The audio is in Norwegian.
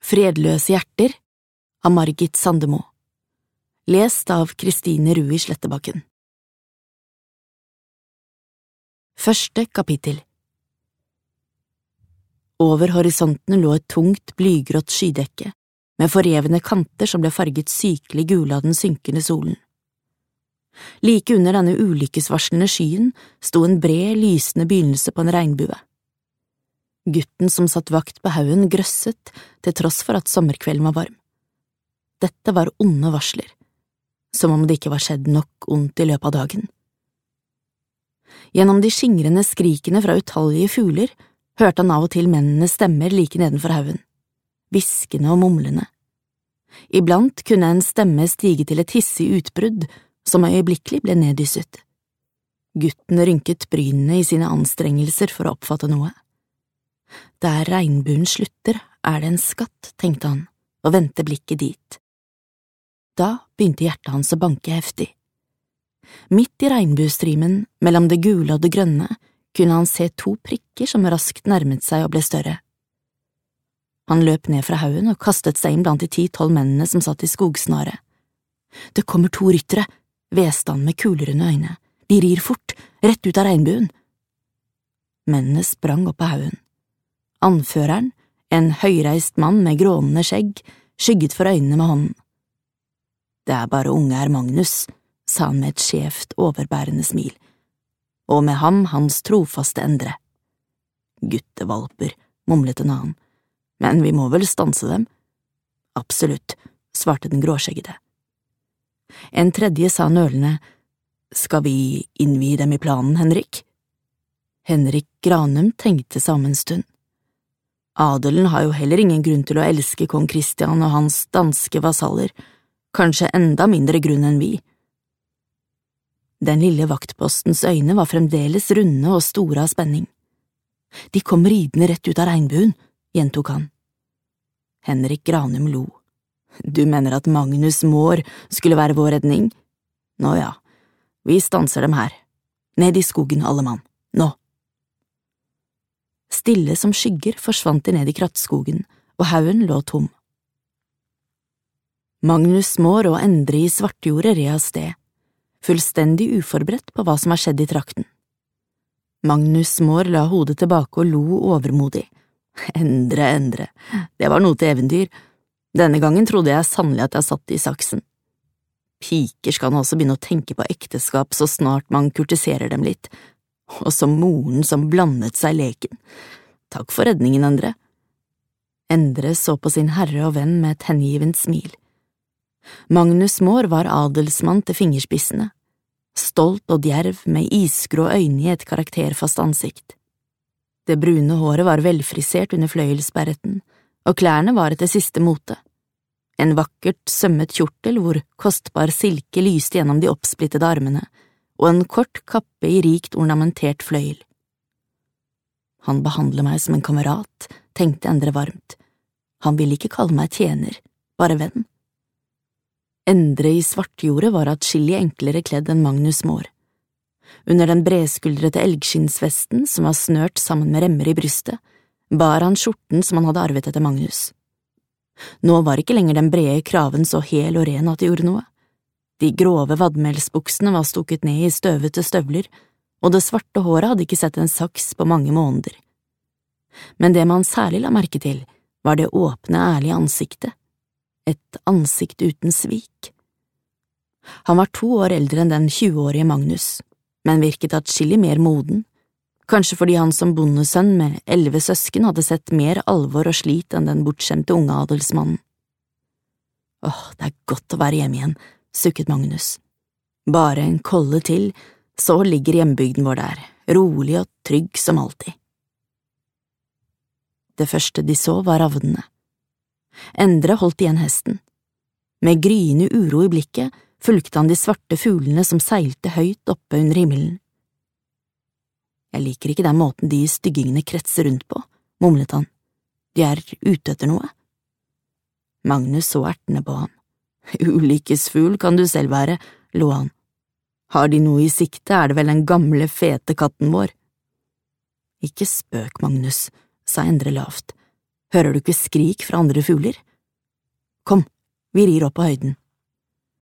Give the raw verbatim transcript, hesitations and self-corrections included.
Fredløse hjerter av Margit Sandemo. Lest av Kristine Rui Slettebakken. Første kapittel. Over horisonten lå et tungt, blygrått skydekke, med forrevne kanter som ble farget sykelig gule av den synkende solen. Like under denne ulykkesvarslende skyen sto en bred, lysende begynnelse på en regnbue. Gutten som satt vakt på haugen grøsset til tross for at sommerkvelden var varm. Dette var onde varsler, som om det ikke var skjedd nok ondt i løpet av dagen. Gjennom de skingrende skrikene fra utallige fugler hørte han av og til mennenes stemmer like nedenfor haugen, hviskende og mumlende. Iblant kunne en stemme stige til et hissig utbrudd som øyeblikkelig ble neddysset. Gutten rynket brynene i sine anstrengelser for å oppfatte noe. Der regnbuen slutter, er det en skatt, tenkte han, og vendte blikket dit. Da begynte hjertet hans å banke heftig. Midt i regnbuestrimen, mellom det gule og det grønne, kunne han se to prikker som raskt nærmet seg og ble større. Han løp ned fra haugen og kastet seg inn blant de ti-tolv mennene som satt i skogsnaret. Det kommer to ryttere, hveste han med kulerunde øyne. De rir fort, rett ut av regnbuen. Mennene sprang opp av haugen. Anføreren, en høyreist mann med grånende skjegg, skygget for øynene med hånden. Det er bare unge herr Magnus, sa han med et skjevt, overbærende smil, og med ham hans trofaste endre. Guttevalper, mumlet en annen, men vi må vel stanse dem? Absolutt, svarte den gråskjeggede. En tredje sa nølende, skal vi innvie dem i planen, Henrik? Henrik Granum tenkte seg om en stund. Adelen har jo heller ingen grunn til å elske kong Christian og hans danske vasaller, kanskje enda mindre grunn enn vi. Den lille vaktpostens øyne var fremdeles runde og store av spenning. De kom ridende rett ut av regnbuen, gjentok han. Henrik Granum lo. Du mener at Magnus Mår skulle være vår redning? Nå ja, vi stanser dem her. Ned i skogen, alle mann. Nå. Stille som skygger forsvant de ned i krattskogen, og haugen lå tom. Magnus Mår og Endre i Svartjordet red av sted, fullstendig uforberedt på hva som var skjedd i trakten. Magnus Mår la hodet tilbake og lo overmodig. Endre, Endre, det var noe til eventyr. Denne gangen trodde jeg sannelig at jeg satt i saksen. Piker skal nå også begynne å tenke på ekteskap så snart man kurtiserer dem litt, og som moren som blandet seg i leken. Takk for redningen, Endre. Endre så på sin herre og venn med et hengivent smil. Magnus Mår var adelsmann til fingerspissene, stolt og djerv med isgrå øyne i et karakterfast ansikt. Det brune håret var velfrisert under fløyelsberretten, og klærne var etter siste mote. En vakkert sømmet kjortel hvor kostbar silke lyste gjennom de oppsplittede armene, og en kort kappe i rikt ornamentert fløyel. Han behandler meg som en kamerat, tenkte Endre varmt. Han ville ikke kalle meg tjener, bare venn. Endre i Svartjordet var atskillig enklere kledd enn Magnus Mår. Under den bredskuldrete elgskinnsvesten, som var snørt sammen med remmer i brystet, bar han skjorten som han hadde arvet etter Magnus. Nå var ikke lenger den brede kraven så hel og ren at det gjorde noe. De grove vadmelsbuksene var stukket ned i støvete støvler, og det svarte håret hadde ikke sett en saks på mange måneder. Men det man særlig la merke til, var det åpne, ærlige ansiktet. Et ansikt uten svik. Han var to år eldre enn den tjueårige Magnus, men virket atskillig mer moden, kanskje fordi han som bondesønn med elleve søsken hadde sett mer alvor og slit enn den bortskjemte unge adelsmannen. Åh, det er godt å være hjemme igjen, sukket Magnus. Bare en kolle til, så ligger hjembygden vår der, rolig og trygg som alltid. Det første de så var ravnene. Endre holdt igjen hesten. Med gryende uro i blikket fulgte han de svarte fuglene som seilte høyt oppe under himmelen. Jeg liker ikke den måten de styggingene kretser rundt på, mumlet han. De er ute etter noe. Magnus så ertende på ham. Ulykkesfugl kan du selv være, lo han. Har de noe i sikte, er det vel den gamle, fete katten vår. Ikke spøk, Magnus, sa Endre lavt. Hører du ikke skrik fra andre fugler? Kom, vi rir opp på høyden.